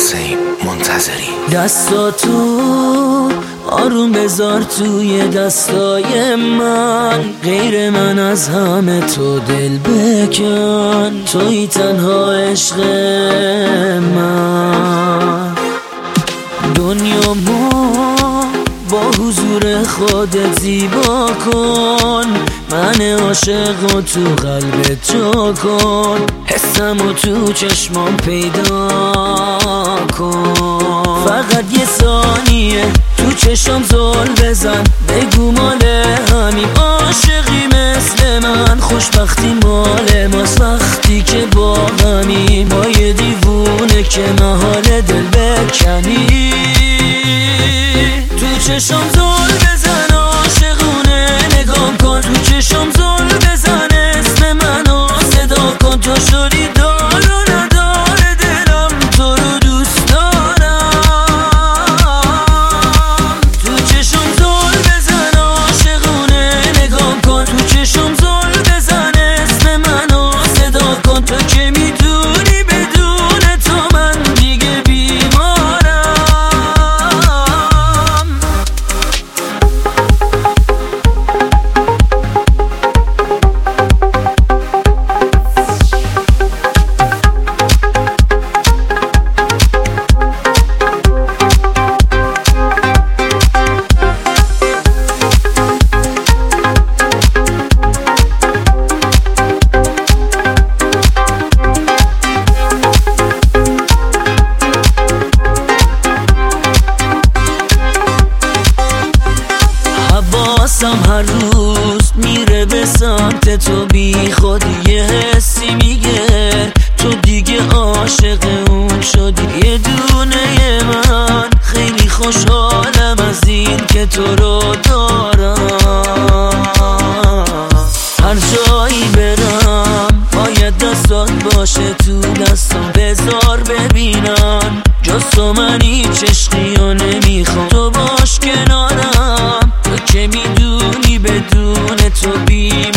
حسین منتظری. دستاتو آروم بذار توی دستای من، غیر من از همه تو دل بکن، توی تنها عشق من. دنیامو با حضور خودت زیبا کن، من عاشق و تو قلبت جا کن، حسم و تو چشمام پیدا کن. فقط یه ثانیه تو چشم زل بزن، بگو مال همین عاشقی مثل من، خوشبختی مال ماست وقتی که با همین، با یه دیوونه که محال دل بکنی. تو چشم زل بزن عاشقونه نگام کن، تو چشم زل بزن اسم منو صدا کن، تو شدی دار و ندار دلم، تو رو دوست دارم. تو چشم زل بزن عاشقونه نگام کن، تو چشم زل بزن اسم منو صدا کن، تو که میدونی بدون تو من دیگه بیمارم. هر روز میره به سمت تو، بی خودی یه حسی میگه تو دیگه عاشق اون شدی. یه دونه من خیلی خوشحالم از این که تو رو دارم، هر جایی برم باید دستات باشه تو دستم، بذار ببینم جز تو من هیچ عشقی رو نمیخوام، تو باش کنارم، تو که میدونی بدون تو